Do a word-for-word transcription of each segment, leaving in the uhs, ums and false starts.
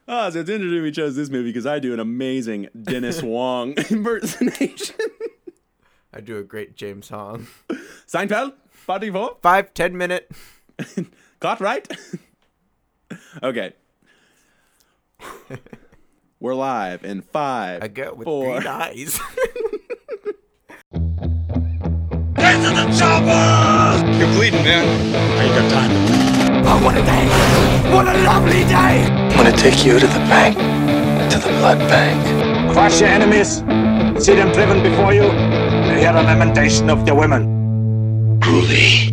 Oh, so it's interesting we chose this movie because I do an amazing Dennis Wong impersonation. I do a great James Hong. Seinfeld, forty-four. Five, ten minute. Caught right? Okay. We're live in five, I go with four. green eyes. Get to the chopper! You're bleeding, man. I ain't got time to bleed. Oh, what a day! What a lovely day! I'm gonna take you to the bank, to the blood bank. Crush your enemies, see them driven before you, and hear the lamentation of their women. Groovy.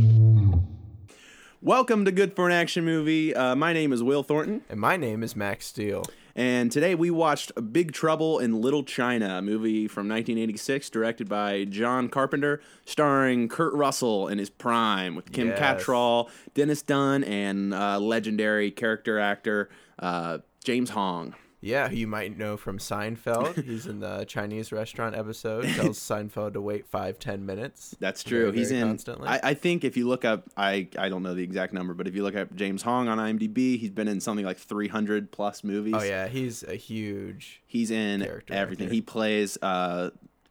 Welcome to Good for an Action Movie. Uh, my name is Will Thornton. And my name is Max Steele. And today we watched Big Trouble in Little China, a movie from nineteen eighty-six, directed by John Carpenter, starring Kurt Russell in his prime, with Kim Yes. Cattrall, Dennis Dunn, and uh, legendary character actor uh, James Hong. Yeah, who you might know from Seinfeld. He's in the Chinese restaurant episode. Tells Seinfeld to wait five, ten minutes. That's true. Very, He's very in. constantly. I, I think if you look up, I I don't know the exact number, but if you look up James Hong on IMDb, he's been in something like three hundred plus movies. Oh yeah, he's a huge. He's in character everything. actor. He plays uh,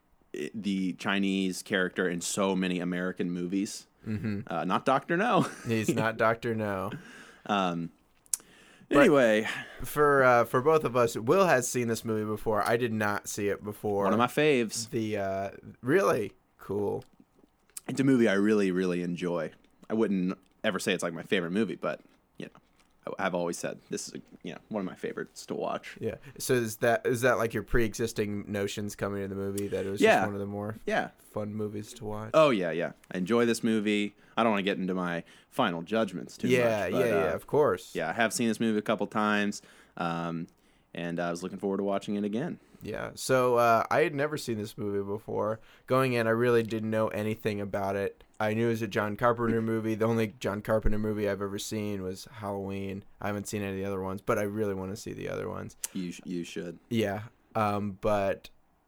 the Chinese character in so many American movies. Mm-hmm. Uh, not Doctor No. He's not Doctor No. um. But- Anyway, For uh, for both of us, Will has seen this movie before. I did not see it before. one of my faves. The uh, really cool. It's a movie I really, really enjoy. I wouldn't ever say it's like my favorite movie, but you know, I- I've always said this is you know one of my favorites to watch. Yeah. So is that is that like your pre-existing notions coming to the movie that it was Yeah. just one of the more Yeah. fun movies to watch? Oh yeah, yeah. I enjoy this movie. I don't want to get into my final judgments too yeah, much. yeah, but, yeah. uh, Of course. Yeah, I have seen this movie a couple times, um, and I was looking forward to watching it again. Yeah. So uh, I had never seen this movie before. Going in, I really didn't know anything about it. I knew it was a John Carpenter movie. The only John Carpenter movie I've ever seen was Halloween. I haven't seen any of the other ones, but I really want to see the other ones. You sh- you should. Yeah. Um, but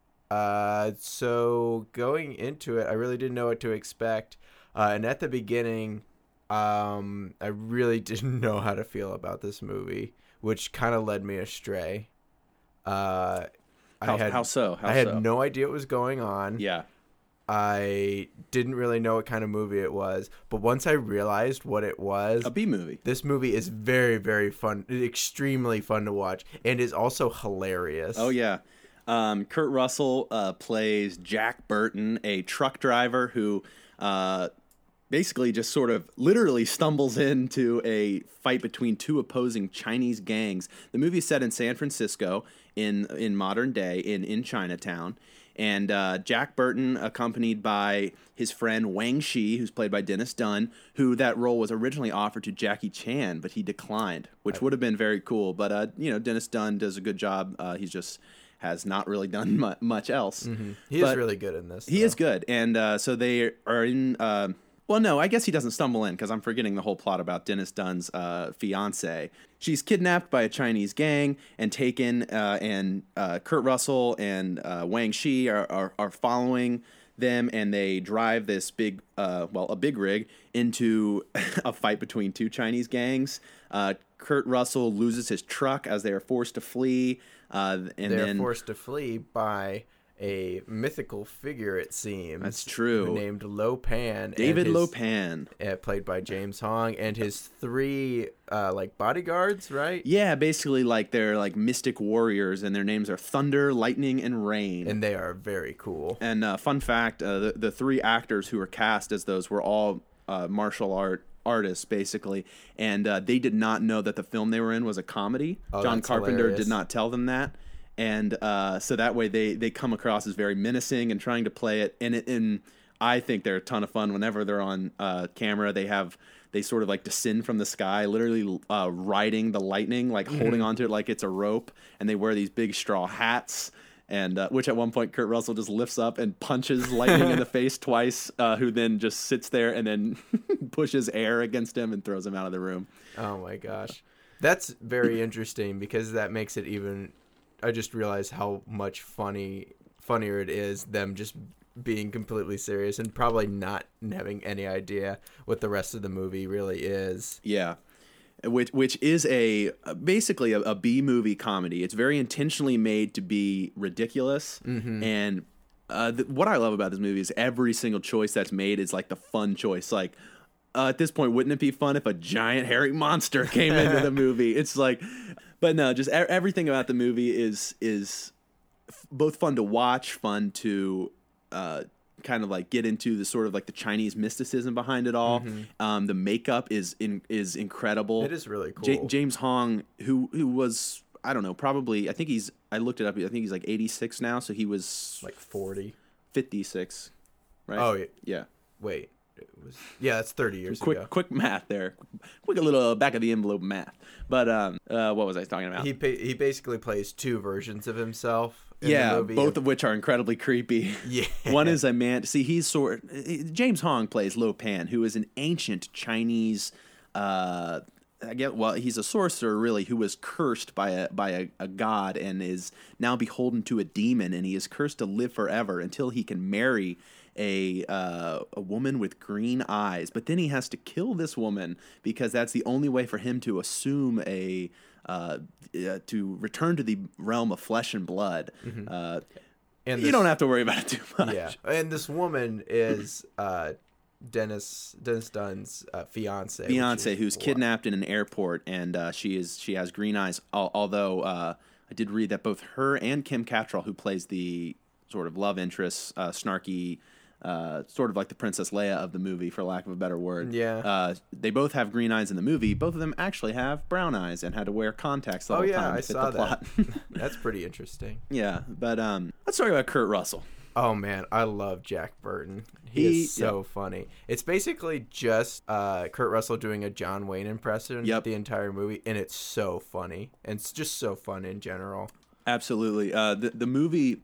uh, so going into it, I really didn't know what to expect. Uh, and at the beginning, um, I really didn't know how to feel about this movie, which kind of led me astray. Uh, How, I had how so? How I had so? no idea what was going on. Yeah. I didn't really know what kind of movie it was, but once I realized what it was, A B movie. this movie is very, very fun, extremely fun to watch, and is also hilarious. Oh yeah. Um, Kurt Russell uh, plays Jack Burton, a truck driver who uh, basically just sort of literally stumbles into a fight between two opposing Chinese gangs. The movie is set in San Francisco in in modern day in in Chinatown. And uh, Jack Burton, accompanied by his friend Wang Shi, who's played by Dennis Dunn, who that role was originally offered to Jackie Chan, but he declined, which would have been very cool. But uh, you know, Dennis Dunn does a good job. Uh, he's just has not really done mu- much else. Mm-hmm. He But is really good in this. He though. is good, and uh, so they are in. Uh, well, no, I guess he doesn't stumble in because I'm forgetting the whole plot about Dennis Dunn's uh, fiance. She's kidnapped by a Chinese gang and taken, uh, and uh, Kurt Russell and uh, Wang Shi are, are are following them, and they drive this big, uh, well, a big rig into a fight between two Chinese gangs. Uh, Kurt Russell loses his truck as they are forced to flee, uh, and They're then forced to flee by a mythical figure, it seems. That's true. Named Lo Pan. David and his- Lopan. uh, played by James Hong, and his three uh, like bodyguards, right? Yeah, basically like they're like mystic warriors, and their names are Thunder, Lightning, and Rain. And they are very cool. And uh, fun fact, uh, the, the three actors who were cast as those were all uh, martial art artists, basically. And uh, they did not know that the film they were in was a comedy. Oh, John that's Carpenter hilarious. did not tell them that. And uh, so that way they, they come across as very menacing and trying to play it. And, it, and I think they're a ton of fun whenever they're on uh, camera. They have... They sort of like descend from the sky, literally uh, riding the lightning, like holding onto it like it's a rope. And they wear these big straw hats, and uh, which at one point Kurt Russell just lifts up and punches lightning in the face twice, uh, who then just sits there and then pushes air against him and throws him out of the room. Oh my gosh. That's very interesting because that makes it even... I just realized how much funny funnier it is them just being completely serious and probably not having any idea what the rest of the movie really is. Yeah. which which is a basically a, a B movie comedy. It's very intentionally made to be ridiculous, mm-hmm. and uh, th- what I love about this movie is every single choice that's made is like the fun choice. Like uh, at this point, wouldn't it be fun if a giant hairy monster came into the movie? It's like, but no, just e- everything about the movie is is f- both fun to watch, fun to. Uh, kind of like get into the sort of like the Chinese mysticism behind it all. Mm-hmm. Um, the makeup is in, is incredible. It is really cool. J- James Hong, who who was I don't know, probably I think he's I looked it up. I think he's like eighty-six now, so he was like forty, fifty-six, right? Oh yeah. yeah. Wait, it was yeah, that's thirty years quick, ago. Quick math there, quick a little back of the envelope math. But um, uh, what was I talking about? He pa- he basically plays two versions of himself. In yeah, the movie. both of which are incredibly creepy. Yeah. One is a man. See, he's sort. James Hong plays Lo Pan, who is an ancient Chinese. Uh, I get. Well, he's a sorcerer, really, who was cursed by a by a, a god and is now beholden to a demon, and he is cursed to live forever until he can marry a uh, a woman with green eyes. But then he has to kill this woman because that's the only way for him to assume a. Uh, uh, to return to the realm of flesh and blood. Mm-hmm. Uh, and this, you don't have to worry about it too much. Yeah, and this woman is uh, Dennis Dennis Dunn's uh, fiance. Fiance, who's what? kidnapped in an airport, and uh, she is she has green eyes. Al- although uh, I did read that both her and Kim Cattrall, who plays the sort of love interest, uh, snarky. Uh, sort of like the Princess Leia of the movie, for lack of a better word. Yeah. Uh, they both have green eyes in the movie. Both of them actually have brown eyes and had to wear contacts the oh, whole yeah, time to I fit saw the plot. That. That's pretty interesting. Yeah, but um, let's talk about Kurt Russell. Oh man, I love Jack Burton. He, he is so yep. funny. It's basically just uh, Kurt Russell doing a John Wayne impression yep. the entire movie, and it's so funny, and it's just so fun in general. Absolutely. Uh, the the movie,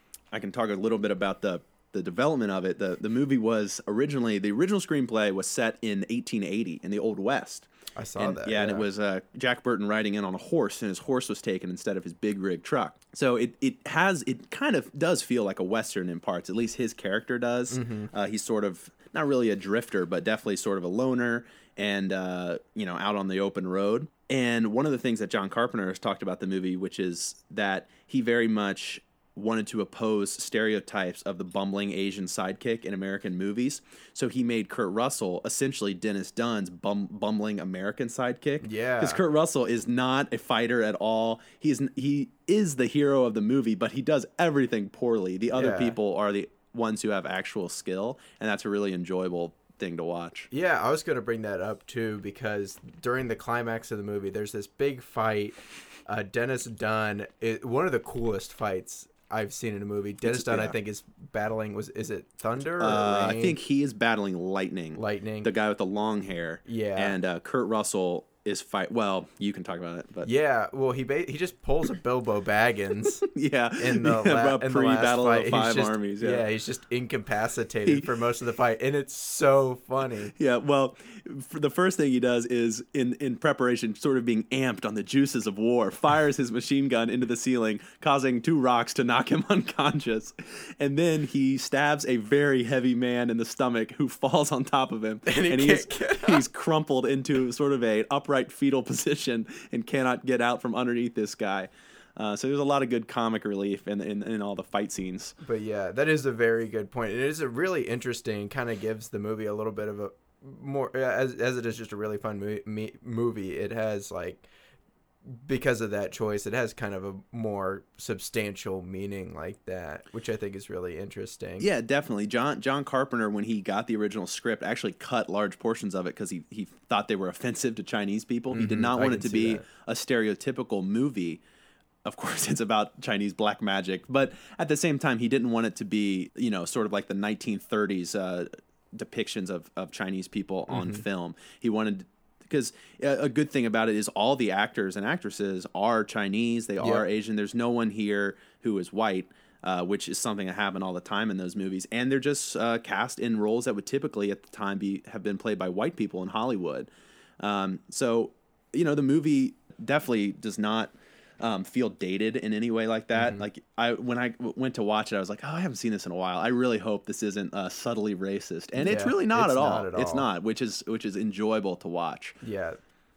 I can talk a little bit about the. the development of it. The the movie was originally, the original screenplay was set in eighteen eighty in the Old West. I saw and, that. Yeah, yeah, and it was uh, Jack Burton riding in on a horse, and his horse was taken instead of his big rig truck. So it, it has, it kind of does feel like a Western in parts, at least his character does. Mm-hmm. Uh, he's sort of, not really a drifter, but definitely sort of a loner and, uh, you know, out on the open road. And one of the things that John Carpenter has talked about the movie, which is that he very much wanted to oppose stereotypes of the bumbling Asian sidekick in American movies. So he made Kurt Russell essentially Dennis Dunn's bum, bumbling American sidekick. Yeah. Because Kurt Russell is not a fighter at all. He's he is the hero of the movie, but he does everything poorly. The other yeah. people are the ones who have actual skill, and that's a really enjoyable thing to watch. Yeah, I was going to bring that up too, because during the climax of the movie, there's this big fight. Uh, Dennis Dunn, it, one of the coolest fights I've seen in a movie. Dennis it's, Dunn, yeah. I think, is battling. Was is it thunder? Or uh, rain? I think he is battling lightning. Lightning. The guy with the long hair. Yeah. And uh, Kurt Russell is fight. Well, you can talk about it, but yeah. Well, he ba- he just pulls a Bilbo Baggins. yeah. In the, yeah, la- in the last battle fight, of five just, armies. Yeah. yeah, he's just incapacitated he, for most of the fight, and it's so funny. Yeah. Well, for the first thing he does is in in preparation, sort of being amped on the juices of war, fires his machine gun into the ceiling, causing two rocks to knock him unconscious, and then he stabs a very heavy man in the stomach who falls on top of him, and, he and he's he's crumpled into sort of a upright fetal position and cannot get out from underneath this guy. Uh, so there's a lot of good comic relief in, in in all the fight scenes. But yeah, that is a very good point. It is a really interesting, kind of gives the movie a little bit of a more, as as it is just a really fun movie, me, movie. It has like, because of that choice, it has kind of a more substantial meaning like that, which I think is really interesting. Yeah, definitely. John John Carpenter, when he got the original script, actually cut large portions of it because he, he thought they were offensive to Chinese people. Mm-hmm. He did not want it to be that. a stereotypical movie. Of course, it's about Chinese black magic, but at the same time, he didn't want it to be, you know, sort of like the nineteen thirties uh, depictions of, of Chinese people on mm-hmm. film. He wanted... Because a good thing about it is all the actors and actresses are Chinese. They are yep. Asian. There's no one here who is white, uh, which is something that happened all the time in those movies. And they're just uh, cast in roles that would typically at the time be have been played by white people in Hollywood. Um, so, you know, the movie definitely does not um, feel dated in any way like that. Mm-hmm. Like I when I w- went to watch it, I was like, oh, I haven't seen this in a while. I really hope this isn't uh, subtly racist, and yeah, it's really not, it's at, not all. at all. It's not, which is which is enjoyable to watch. Yeah,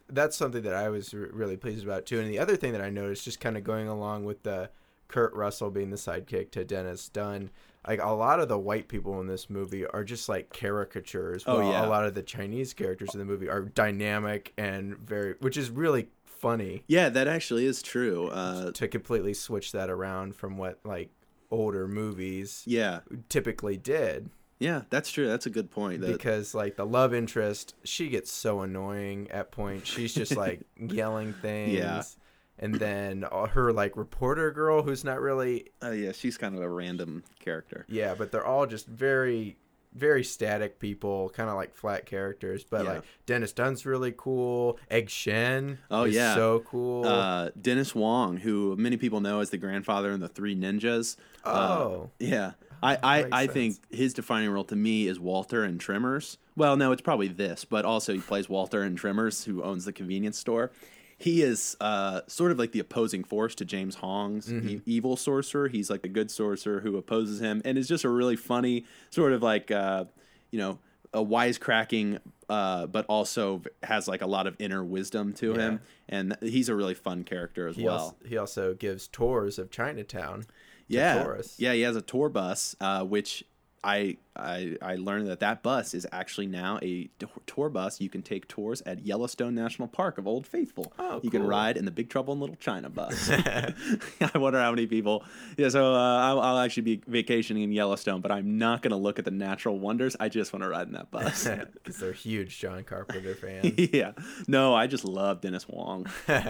that's something that I was r- really pleased about too. And the other thing that I noticed, just kind of going along with the Kurt Russell being the sidekick to Dennis Dunn, like a lot of the white people in this movie are just like caricatures. Oh, while yeah. A lot of the Chinese characters in the movie are dynamic and very, which is really funny. Yeah, that actually is true. Uh, to completely switch that around from what like older movies yeah, typically did. yeah, that's true. That's a good point. That, Because like the love interest, she gets so annoying at points. She's just like yelling things. Yeah. And then uh, her like reporter girl, who's not really, uh, yeah, she's kind of a random character. yeah, but they're all just very, very static people, kind of like flat characters. But Yeah. like Dennis Dunn's really cool. Egg Shen, Oh, is yeah. so cool. Uh, Dennis Wong, who many people know as the grandfather in the Three Ninjas. Uh, oh, yeah. I, I, Makes I sense. think his defining role to me is Walter in Trimmers. Well, no, it's probably this, but also he plays Walter in Trimmers, who owns the convenience store. He is uh, sort of like the opposing force to James Hong's Mm-hmm. e- evil sorcerer. He's like a good sorcerer who opposes him, and is just a really funny sort of like uh, you know a wisecracking, uh, but also has like a lot of inner wisdom to him, and he's a really fun character as he well. also, he also gives tours of Chinatown. to Yeah, tourists. yeah, he has a tour bus, uh, which I, I I learned that that bus is actually now a t- tour bus. You can take tours at Yellowstone National Park of Old Faithful. Oh, you can cool. ride in the Big Trouble in Little China bus. I wonder how many people. Yeah, so uh, I'll, I'll actually be vacationing in Yellowstone, but I'm not going to look at the natural wonders. I just want to ride in that bus. Because they're huge John Carpenter fans. Yeah, no, I just love Dennis Wong.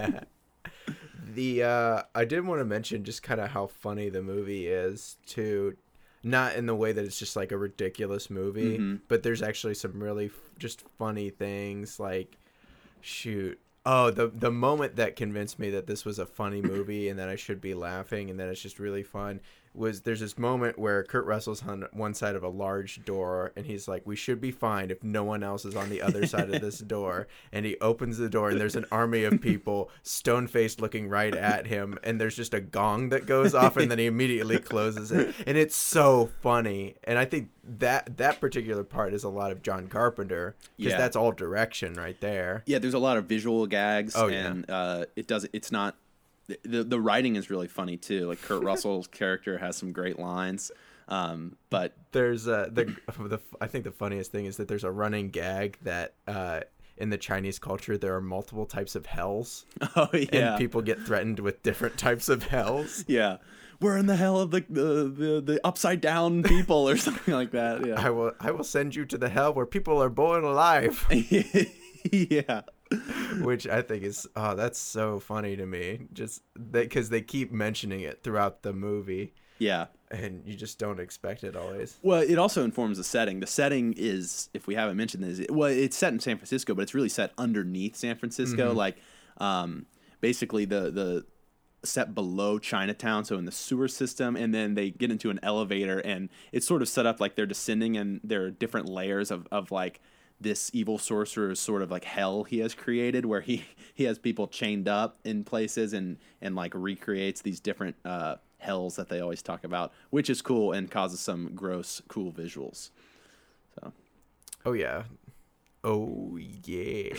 The uh, I did want to mention just kind of how funny the movie is too, not in the way that it's just like a ridiculous movie, Mm-hmm. but there's actually some really f- just funny things like, shoot, oh the the moment that convinced me that this was a funny movie and that I should be laughing and that it's just really fun was there's this moment where Kurt Russell's on one side of a large door and he's like, we should be fine if no one else is on the other side of this door, and he opens the door and there's an army of people stone-faced looking right at him, and there's just a gong that goes off and then he immediately closes it, and it's so funny. And I think that that particular part is a lot of John Carpenter, because Yeah. that's all direction right there. Yeah, there's a lot of visual gags, Oh, yeah. and uh, it does. It's not. The the writing is really funny too. Like Kurt Russell's character has some great lines, um, but There's uh, the the I think the funniest thing is that there's a running gag that uh, in the Chinese culture there are multiple types of hells, oh yeah, and people get threatened with different types of hells. yeah, we're in the hell of the the the, the upside down people or something like that. Yeah, I will I will send you to the hell where people are born alive, yeah. which I think is oh that's so funny to me, just because they keep mentioning it throughout the movie, Yeah. and you just don't expect it always. Well, it also informs the setting. The setting is, if we haven't mentioned this, it, well, it's set in San Francisco, but it's really set underneath San Francisco. Mm-hmm. Like, um, basically the the set below Chinatown, so in the sewer system, and then they get into an elevator, and it's sort of set up like they're descending, and there are different layers of, of like this evil sorcerer's sort of like hell he has created, where he he has people chained up in places and and like recreates these different uh hells that they always talk about, which is cool and causes some gross cool visuals. So Oh yeah, oh yeah.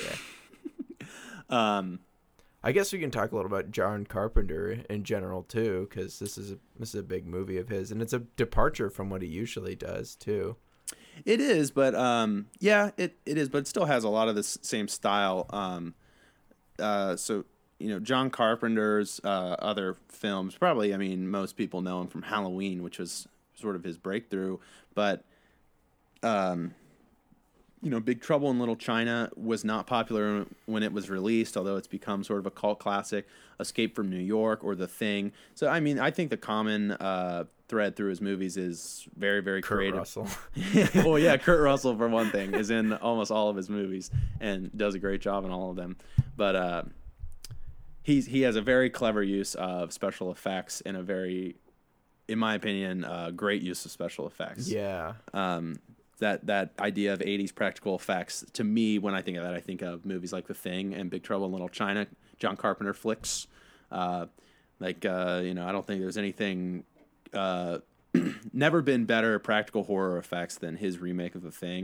um I guess we can talk a little about John Carpenter in general too, because this is a this is a big movie of his, and it's a departure from what he usually does too. it is, but um yeah, it, it is, but it still has a lot of this same style. Um uh so you know, John Carpenter's uh other films, probably, I mean, most people know him from Halloween, which was sort of his breakthrough, but um you know, Big Trouble in Little China was not popular when it was released, although it's become sort of a cult classic. Escape from New York or The Thing. So, I mean, I think the common uh, thread through his movies is very, very Kurt creative. Russell. Well, yeah, Kurt Russell, for one thing, is in almost all of his movies and does a great job in all of them. But uh, he's, he has a very clever use of special effects and a very, in my opinion, uh, great use of special effects. Yeah. Um, that that idea of eighties practical effects, to me, when I think of that, I think of movies like The Thing and Big Trouble in Little China, John Carpenter flicks. Uh, like, uh, you know, I don't think there's anything, uh, never been better practical horror effects than his remake of The Thing.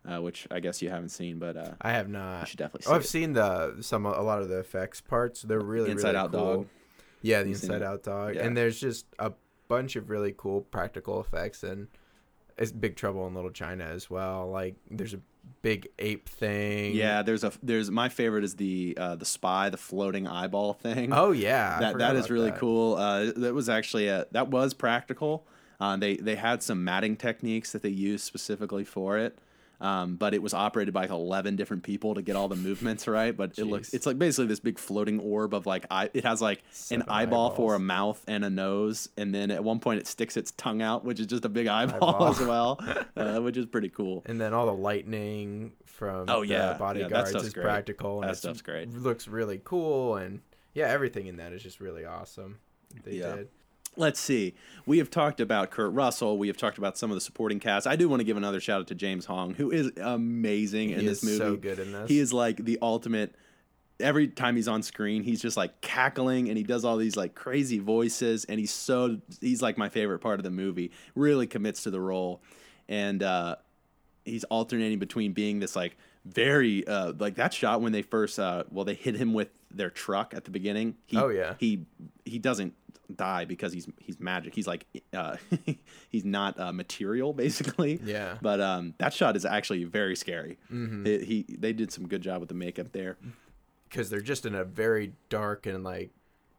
uh, which I guess you haven't seen, but uh, I have not. you should definitely see Oh, I've it. seen the some a lot of the effects parts. They're really Inside really Out cool. Dog. Yeah, the You've seen Inside it? Out Dog, Yeah. and there's just a bunch of really cool practical effects, and it's Big Trouble in Little China as well. Like there's a big ape thing. Yeah, there's a there's my favorite is the uh, the spy, the floating eyeball thing. Oh yeah, I that forgot that is about really that. cool. Uh, that was actually a, that was practical. Uh, they they had some matting techniques that they used specifically for it, um, but it was operated by like eleven different people to get all the movements right. But it looks Jeez. it's like basically this big floating orb of like eye, it has like Seven an eyeball for a eyeballs. mouth and a nose, and then at one point it sticks its tongue out, which is just a big eyeball, Eyeball. as well, uh, which is pretty cool. And then all the lightning from Oh, the yeah. Yeah, that bodyguards stuff's is great. practical. And That it's- stuff's great. Looks really cool, and yeah, everything in that is just really awesome. They Yeah. did. Let's see. We have talked about Kurt Russell. We have talked about some of the supporting cast. I do want to give another shout out to James Hong, who is amazing in He this is movie. so good in this. He is like the ultimate. Every time he's on screen, he's just like cackling, and he does all these like crazy voices, and he's so he's like my favorite part of the movie. Really commits to the role, and uh, he's alternating between being this like very uh, like that shot when they first uh, well they hit him with their truck at the beginning. He, Oh, yeah. he he doesn't die because he's he's magic. He's like uh, he's not uh, material basically. Yeah. But um, that shot is actually very scary. Mhm. It- he they did some good job with the makeup there. Because they're just in a very dark and like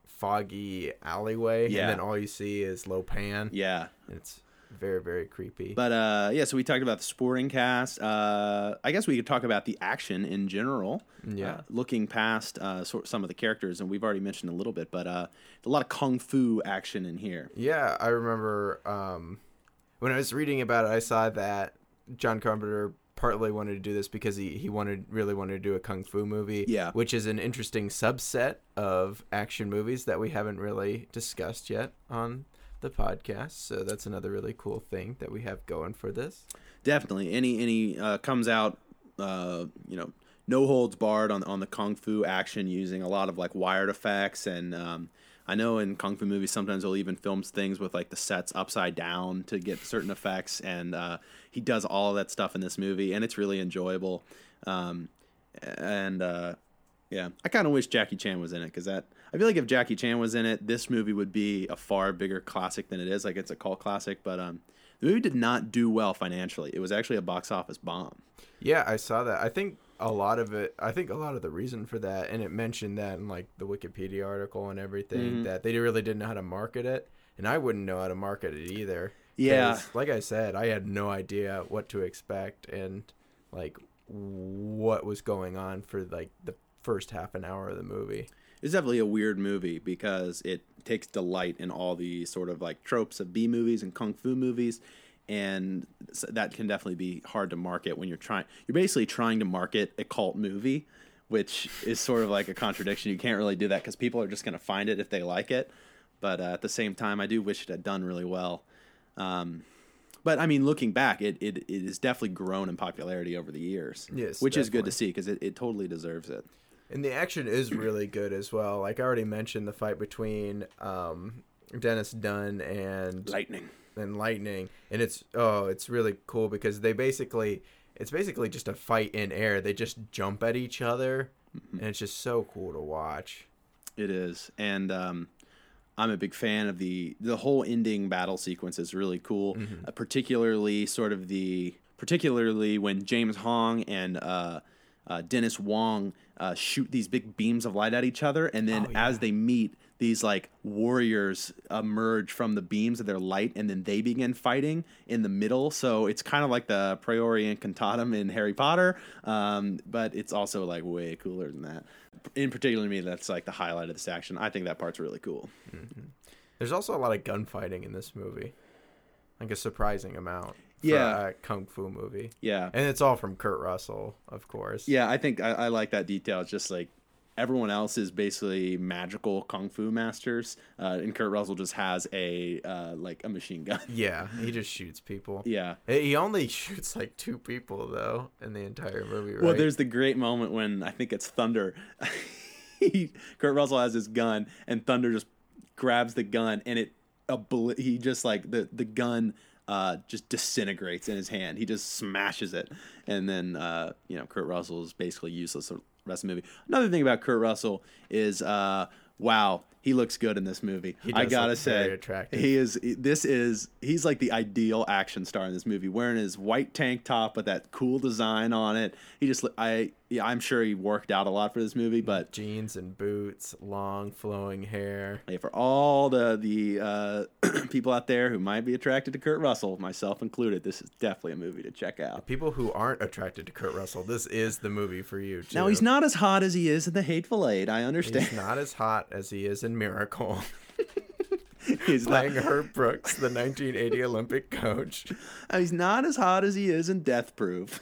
foggy alleyway, Yeah. and then all you see is Lopan. Yeah. And it's very very creepy. But uh, yeah, so we talked about the supporting cast. Uh, I guess we could talk about the action in general. Yeah. Uh, looking past uh, sort some of the characters, and we've already mentioned a little bit, but uh, a lot of kung fu action in here. Yeah, I remember um, when I was reading about it, I saw that John Carpenter partly wanted to do this because he, he wanted really wanted to do a kung fu movie. Yeah. Which is an interesting subset of action movies that we haven't really discussed yet on the podcast. So that's another really cool thing that we have going for this. Definitely, any any uh, comes out, uh, you know, no holds barred on on the kung fu action, using a lot of like wired effects, and um, I know in kung fu movies sometimes they'll even film things with like the sets upside down to get certain effects, and uh, he does all of that stuff in this movie, and it's really enjoyable. Um, and uh, yeah, I kind of wish Jackie Chan was in it, because that I feel like if Jackie Chan was in it, this movie would be a far bigger classic than it is. Like it's a cult classic, but um, the movie did not do well financially. It was actually a box office bomb. Yeah, I saw that. I think a lot of it, I think a lot of the reason for that, and it mentioned that in like the Wikipedia article and everything, Mhm. that they really didn't know how to market it. And I wouldn't know how to market it either. Yeah. 'Cause, like I said, I had no idea what to expect and like what was going on for like the first half an hour of the movie. It's definitely a weird movie because it takes delight in all the sort of like tropes of B movies and kung fu movies, and s- that can definitely be hard to market when you're trying. You're basically trying to market a cult movie, which is sort of like a contradiction. You can't really do that because people are just going to find it if they like it. But uh, at the same time, I do wish it had done really well. Um, but I mean, looking back, it, it it has definitely grown in popularity over the years. Yes, which is good to definitely. see because it, it totally deserves it. And the action is really good as well. Like I already mentioned, the fight between um, Dennis Dunn and Lightning. and Lightning, and it's oh, it's really cool because they basically it's basically just a fight in air. They just jump at each other, and it's just so cool to watch. It is, and um, I'm a big fan of the the whole ending battle sequence is really cool, uh, particularly sort of the particularly when James Hong and uh, uh, Dennis Wong uh, shoot these big beams of light at each other, and then Oh, yeah. as they meet, these like warriors emerge from the beams of their light, and then they begin fighting in the middle. So it's kind of like the Priori Incantatum in Harry Potter, um, but it's also like way cooler than that. In particular, to me, that's like the highlight of this action. I think that part's really cool. There's also a lot of gunfighting in this movie, like a surprising amount. For Yeah. a kung fu movie, Yeah, and it's all from Kurt Russell, of course. yeah, I think I, I like that detail. It's just like everyone else is basically magical kung fu masters, uh, and Kurt Russell just has a uh, like a machine gun. Yeah, he just shoots people. Yeah. He only shoots like two people though in the entire movie, right? Well, there's the great moment when I think it's Thunder. he, Kurt Russell has his gun, and Thunder just grabs the gun, and it obli- he just like the the gun uh, just disintegrates in his hand. He just smashes it, and then uh, you know Kurt Russell is basically useless the rest of the movie. Another thing about Kurt Russell is, uh, wow, he looks good in this movie. He does I gotta look say, very attractive. he is. This is he's like the ideal action star in this movie, wearing his white tank top with that cool design on it. He just, I, yeah, I'm sure he worked out a lot for this movie, but Jeans and boots, long flowing hair. hey, for all the the uh, people out there who might be attracted to Kurt Russell, myself included, this is definitely a movie to check out. People who aren't attracted to Kurt Russell, this is the movie for you too. Now he's not as hot as he is in The Hateful Eight. I understand. He's not as hot as he is in Miracle. He's not, Playing Herb Brooks, the nineteen eighty Olympic coach. he's not as hot as he is in Death Proof.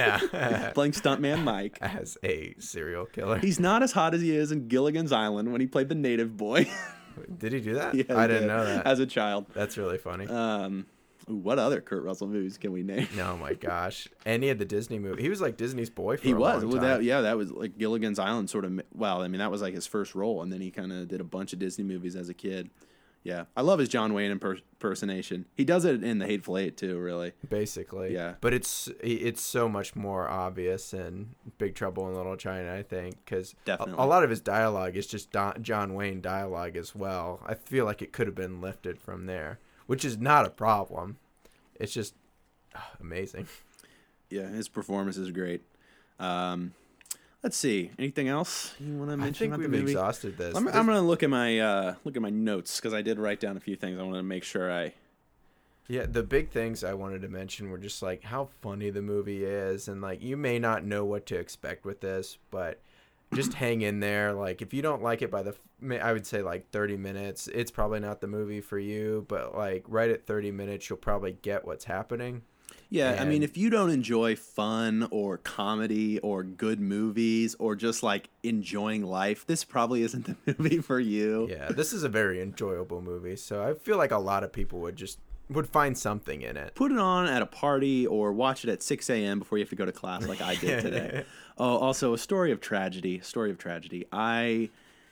Playing stuntman Mike. As a serial killer. He's not as hot as he is in Gilligan's Island when he played the native boy. Did he do that? Yeah, I he didn't did, know that. as a child. That's really funny. Um, ooh, what other Kurt Russell movies can we name? Oh my gosh. Any of the Disney movies. He was like Disney's boy for He a was. long Well, time. that, yeah, that was like Gilligan's Island sort of. Well, I mean, that was like his first role, and then he kind of did a bunch of Disney movies as a kid. Yeah, I love his John Wayne imper- impersonation. He does it in The Hateful Eight too, really. Basically. Yeah. But it's it's so much more obvious in Big Trouble in Little China, I think, because a, Definitely. a lot of his dialogue is just Don, John Wayne dialogue as well. I feel like it could have been lifted from there, which is not a problem. It's just uh, amazing. Yeah, his performance is great. Um, let's see, anything else you want to I mention think about we've the movie? exhausted this. I'm, This- I'm gonna look at my uh, look at my notes because I did write down a few things. I want to make sure I. Yeah, the big things I wanted to mention were just like how funny the movie is, and like you may not know what to expect with this, but just hang in there. Like if you don't like it by the, I would say like thirty minutes, it's probably not the movie for you. But like right at thirty minutes, you'll probably get what's happening. Yeah, I mean, And- if you don't enjoy fun or comedy or good movies or just like enjoying life, this probably isn't the movie for you. Yeah, this is a very enjoyable movie, so I feel like a lot of people would just would find something in it. Put it on at a party or watch it at six a.m. before you have to go to class like I did today. Oh, also, a story of tragedy. Story of tragedy. I...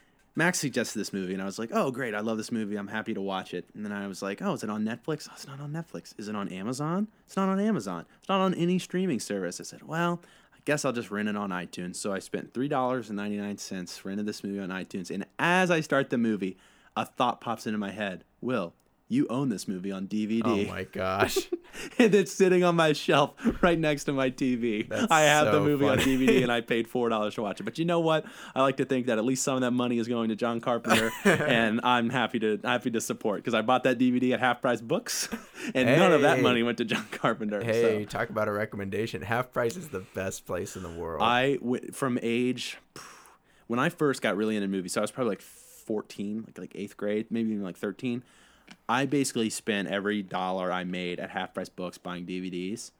Max suggested this movie, and I was like, oh, great, I love this movie. I'm happy to watch it. And then I was like, oh, is it on Netflix? Oh, it's not on Netflix. Is it on Amazon? It's not on Amazon. It's not on any streaming service. I said, well, I guess I'll just rent it on iTunes. So I spent three dollars and ninety-nine cents, rented this movie on iTunes. And as I start the movie, a thought pops into my head. Will, you own this movie on D V D. Oh my gosh. And it's sitting on my shelf right next to my T V. That's I have the so movie on funny. D V D, and I paid four dollars to watch it. But you know what? I like to think that at least some of that money is going to John Carpenter, and I'm happy to happy to support because I bought that D V D at Half Price Books, and none of that Hey. money went to John Carpenter. Hey, so. talk about a recommendation. Half Price is the best place in the world. I went from age when I first got really into movies, so I was probably like fourteen, like like eighth grade, maybe even like thirteen. I basically spent every dollar I made at Half Price Books buying D V Ds,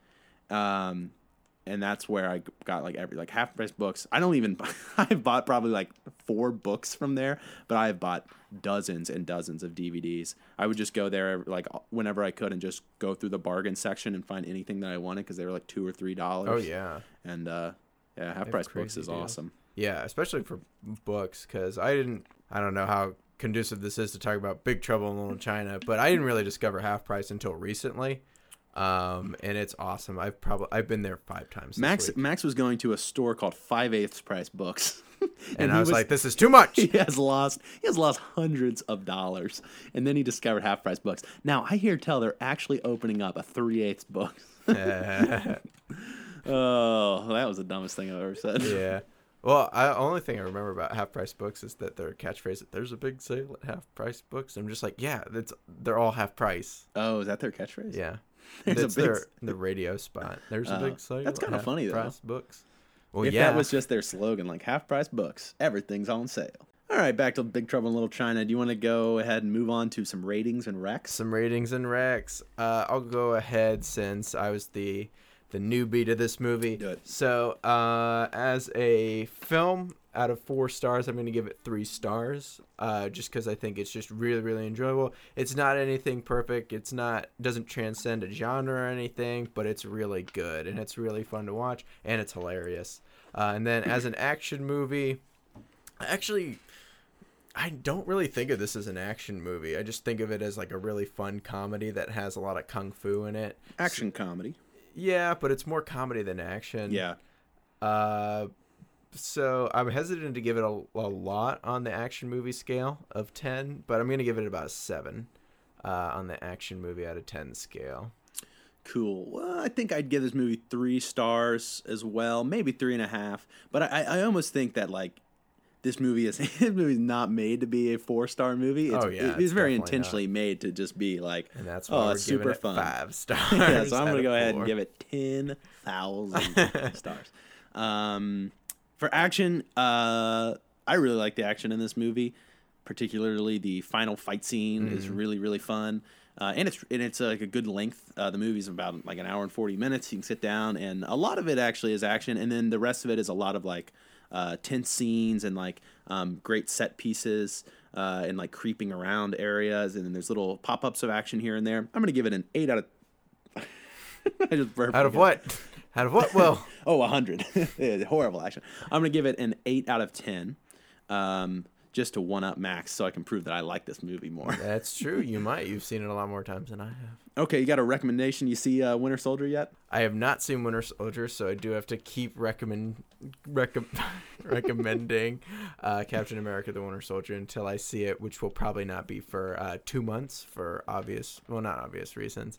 um, and that's where I got like every like Half Price Books. I don't even I've bought probably like four books from there, but I've bought dozens and dozens of D V Ds. I would just go there like whenever I could and just go through the bargain section and find anything that I wanted because they were like two or three dollars. oh yeah. and uh, yeah, Half have Price Books crazy is deals. awesome. Yeah, especially for books, because I didn't, I don't know how conducive this is to talk about Big Trouble in Little China, but I didn't really discover Half Price until recently, um, and it's awesome. I've probably I've been there five times. This Max week. Max was going to a store called Five Eighths Price Books, and, he I was, like, "This is too much." he has lost he has lost hundreds of dollars, and then he discovered Half Price Books. Now I hear tell they're actually opening up a Three Eighths Books. Oh, that was the dumbest thing I've ever said. Yeah. Well, I only thing I remember about Half Price Books is that their catchphrase that there's a big sale at Half Price Books. I'm just like, yeah, that's they're all half price. Oh, is that their catchphrase? Yeah. There's a That's big their s- the radio spot. There's a Oh, big sale. that's at kinda Half funny, though. Price Books. Well, If yeah. that was just their slogan, like Half Price Books, everything's on sale. All right, back to Big Trouble in Little China. Do you want to go ahead and move on to some ratings and recs? Some ratings and recs. Uh, I'll go ahead since I was the the newbie to this movie. Do it. So, uh, as a film, out of four stars, I'm going to give it three stars. Uh, just because I think it's just really, really enjoyable. It's not anything perfect. It's not doesn't transcend a genre or anything, but it's really good and it's really fun to watch and it's hilarious. Uh, and then as an action movie, actually. I don't really think of this as an action movie. I just think of it as like a really fun comedy that has a lot of kung fu in it. Action comedy. Yeah, but it's more comedy than action. Yeah. Uh, so I'm hesitant to give it a, a lot on the action movie scale of ten, but I'm going to give it about a seven uh, on the action movie out of ten scale. Cool. Well, I think I'd give this movie three stars as well, maybe three and a half. But I, I almost think that like this movie is this movie's not made to be a four star movie. It's, Oh, yeah, it, it's it's very definitely intentionally made to just be like, And that's why oh, we're it's giving super it fun. five stars. Yeah, so I'm out gonna of go ahead four. and give it ten thousand stars. Um, for action, uh, I really like the action in this movie, particularly the final fight scene is really really fun. Uh, and it's and it's uh, like a good length. Uh, the movie's about like an hour and forty minutes. You can sit down, and a lot of it actually is action, and then the rest of it is a lot of like uh, tense scenes and like um, great set pieces uh, and like creeping around areas, and then there's little pop ups of action here and there. I'm gonna give it an eight out of. I just burped Out of again. what? Out of what? Well, Oh, one hundred. Yeah, horrible action. I'm going to give it an eight out of ten, um, just to one up Max so I can prove that I like this movie more. that's true. You might. You've seen it a lot more times than I have. Okay, you got a recommendation? You see uh, Winter Soldier yet? I have not seen Winter Soldier, so I do have to keep recommend recom- recommending uh, Captain America: The Winter Soldier until I see it, which will probably not be for uh, two months for obvious, well, not obvious reasons.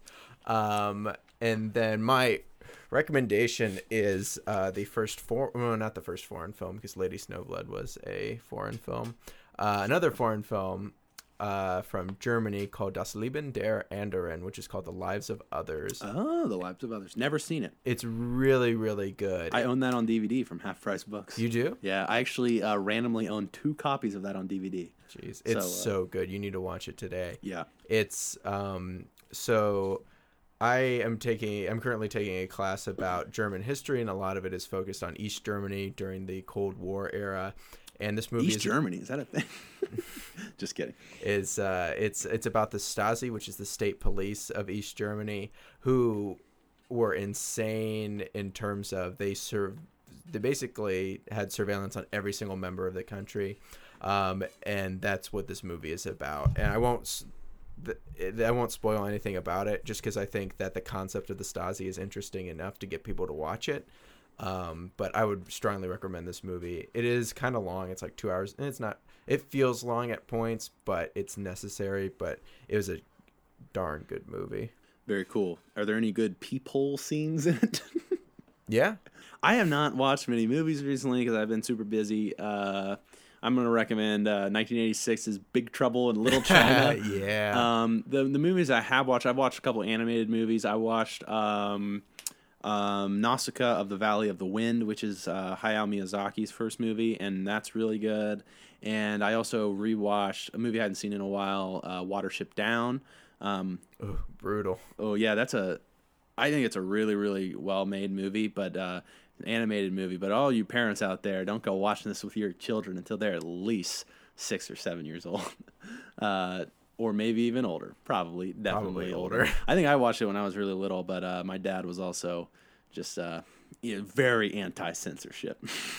Um, and then my recommendation is uh, the first four, well, not the first foreign film because Lady Snowblood was a foreign film. Uh, another foreign film uh, from Germany called Das Leben der Anderen, which is called The Lives of Others. Oh, The Lives of Others. Never seen it. It's really, really good. I own that on D V D from Half Price Books. You do? Yeah, I actually uh, randomly own two copies of that on D V D. Jeez, it's So, so, uh, good. You need to watch it today. Yeah. It's um so I am taking I'm currently taking a class about German history, and a lot of it is focused on East Germany during the Cold War era. And this movie East is Germany, is that a thing? Just kidding. is uh, it's it's about the Stasi, which is the state police of East Germany, who were insane in terms of they serve they basically had surveillance on every single member of the country, um, and that's what this movie is about. And I won't s- th- I won't spoil anything about it, just because I think that the concept of the Stasi is interesting enough to get people to watch it. Um, but I would strongly recommend this movie. It is kind of long. It's like two hours, and it's not. It feels long at points, but it's necessary. But it was a darn good movie. Very cool. Are there any good peephole scenes in it? Yeah. I have not watched many movies recently because I've been super busy. Uh, I'm going to recommend uh, nineteen eighty-six's Big Trouble in Little China. Yeah. Um, the the movies I have watched, I've watched a couple animated movies. I watched um, um, Nausicaa of the Valley of the Wind, which is uh, Hayao Miyazaki's first movie, and that's really good. And I also rewatched a movie I hadn't seen in a while, uh, Watership Down. Um, Ugh, brutal. oh yeah, that's a. I think it's a really really well made movie, but uh, an animated movie. But all you parents out there, don't go watching this with your children until they're at least six or seven years old, uh, or maybe even older. Probably, definitely Probably older. older. I think I watched it when I was really little, but uh, my dad was also just uh, you know, very anti-censorship.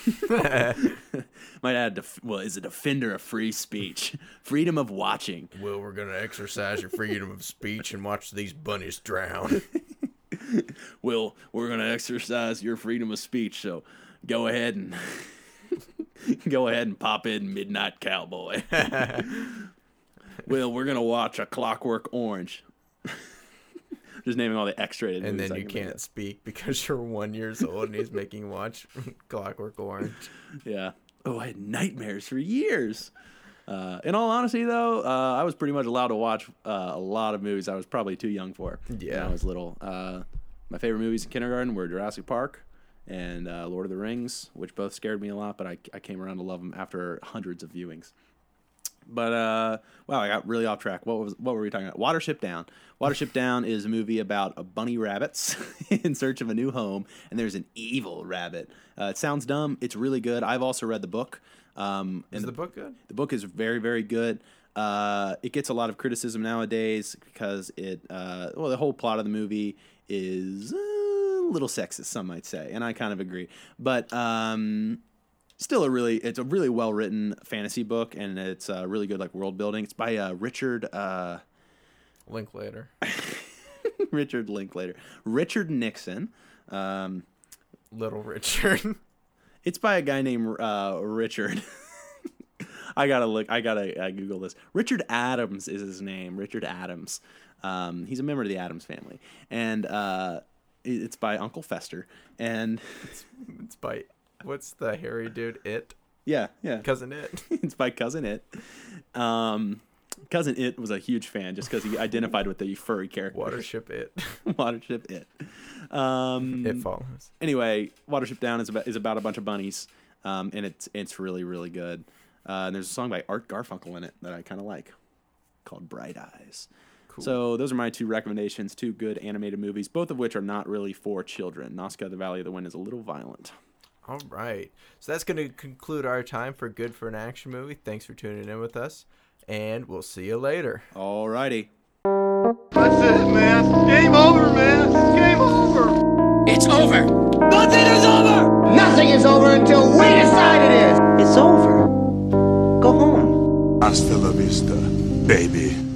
My dad, def- well, is a defender of free speech, freedom of watching. Well, we're gonna exercise your freedom of speech and watch these bunnies drown. Will, we're going to exercise your freedom of speech, so go ahead and go ahead and pop in Midnight Cowboy. Will, we're going to watch A Clockwork Orange. Just naming all the X-rated And movies. then I you can think can't speak because you're one years old and he's making you watch Clockwork Orange. of. Yeah. Oh, I had nightmares for years. Uh, in all honesty, though, uh, I was pretty much allowed to watch uh, a lot of movies I was probably too young for when Yeah. I was little. Uh, my favorite movies in kindergarten were Jurassic Park and uh, Lord of the Rings, which both scared me a lot, but I, I came around to love them after hundreds of viewings. But uh, wow, I got really off track. What was what were we talking about? Watership Down. Watership Down is a movie about a bunny rabbits in search of a new home, and there's an evil rabbit. Uh, it sounds dumb. It's really good. I've also read the book. Um, Is and the book good? the book is very, very good. Uh, it gets a lot of criticism nowadays because it, uh, well, the whole plot of the movie is uh, a little sexist, some might say, and I kind of agree. But um, still a really it's a really well written fantasy book, and it's uh, really good like world building. It's by uh, Richard uh, Linklater. Richard Linklater, Richard Nixon. Um, Little Richard. It's by a guy named uh, Richard. I gotta look. I gotta uh, Google this. Richard Adams is his name. Richard Adams. Um, he's a member of the Addams family, and uh, it- it's by Uncle Fester. And It's by what's the hairy dude? It yeah, yeah, cousin It. it's by Cousin It. Um, Cousin It was a huge fan just because he identified with the furry character. Watership It. Watership It. Um, It follows. Anyway, Watership Down is about is about a bunch of bunnies, um, and it's it's really really good. Uh, and there's a song by Art Garfunkel in it that I kind of like, called Bright Eyes. Cool. So those are my two recommendations, two good animated movies, both of which are not really for children. Nazca: The Valley of the Wind is a little violent. All right. So that's going to conclude our time for Good for an Action Movie. Thanks for tuning in with us, and we'll see you later. Alrighty. That's it, man. Game over, man. Game over. It's over. Nothing is over. Nothing is over until we decide it is. It's over. Go home. Hasta la vista, baby.